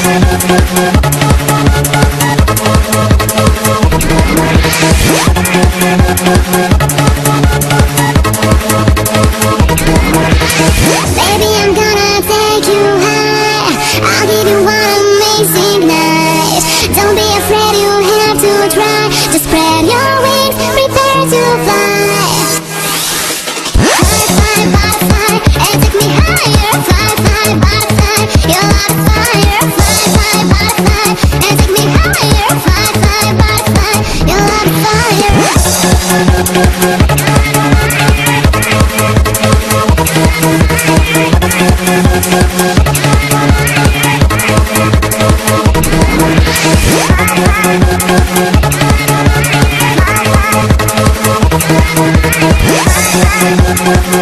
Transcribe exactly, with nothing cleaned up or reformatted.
Baby, I'm gonna take you high. I'll give you one amazing night. Don't be afraid, you have to try. Just spread your wings, prepare to fly. Fly, fly, butterfly, and take me higher. Fly, fly, butterfly, your love is fire. Fly, fly, butterfly, and take me higher. Fly, fly, butterfly, your love is fire. We'll be right back.